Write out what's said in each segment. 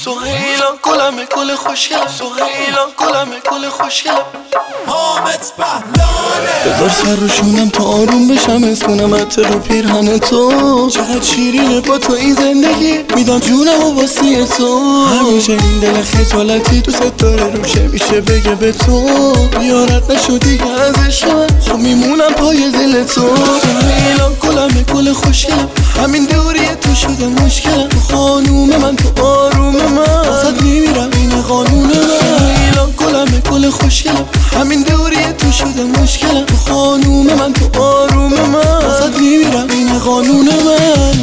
سهیلا گلمه گل خوشگلم، سهیلا گلمه گل خوشگلم. حامد پهلانه بذار سر رو شونم تا آروم بشم، اسکنم عطر رو پیرهن تو. چقدر شیرینه با تو این زندگی، میدم جونم و واسه تو. همیشه این دل خجالتی دوست داره روشه میشه بگه به تو. بیارت نشدی که ازش من، خب میمونم پای دل تو. سهیلا گلمه گل خوشگلم، همین دوری تو شده مشکلم. تو خانوم من، تو آروم من، واسه میمیرم این قانون من. سهیلا گلمه گل خوشگلم، همین دوری تو شده مشکلم. تو خانوم من، تو آروم من، واسه میمیرم این قانون من.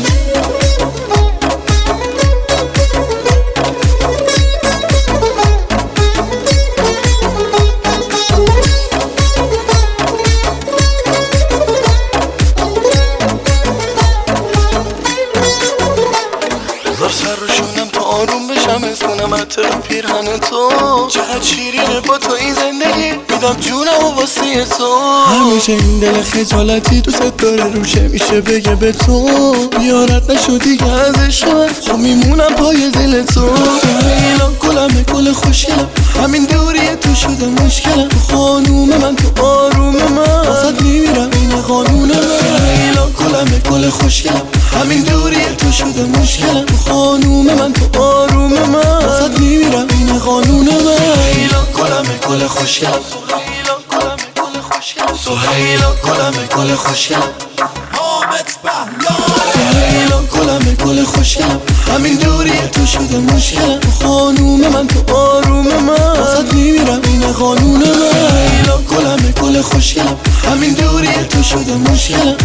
سر رو شونم تا آروم بشم، اسکنم عطر رو پیرهن تو. چقدر شیرینه با تو این زندگی، میدم جونم و واسه تو. همیشه این دل خجالتی دوست داره روشه میشه بگه به تو. بیارت نشدی که ازش من، خب میمونم پای دل تو. سهیلا گلمه گل خوشگلم، همین دوری تو شده مشکلم. تو خانوم من، تو آروم من، واسه میمیرم این قانون من. سهیلا گلمه گل خوشگلم، همین دوری تو شده مشکلم. تو خانوم من، تو آروم من، واسه میمیرم این قانون من. سهیلا گلمه گل خوشگلم، سهیلا گلمه گل خوشگلم، سهیلا گلمه گل خوشگلم. حامد پهلانه سهیلا گلمه گل خوشگلم، همین دوری تو شده مشکلم. تو خانوم من، تو آروم من، واسه میمیرم این قانون من. سهیلا گلمه گل خوشگلم، همین دوری تو شده مشکلم.